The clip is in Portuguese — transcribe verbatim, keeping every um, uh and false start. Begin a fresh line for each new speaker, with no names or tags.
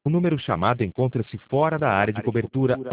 O número chamado encontra-se fora da área de cobertura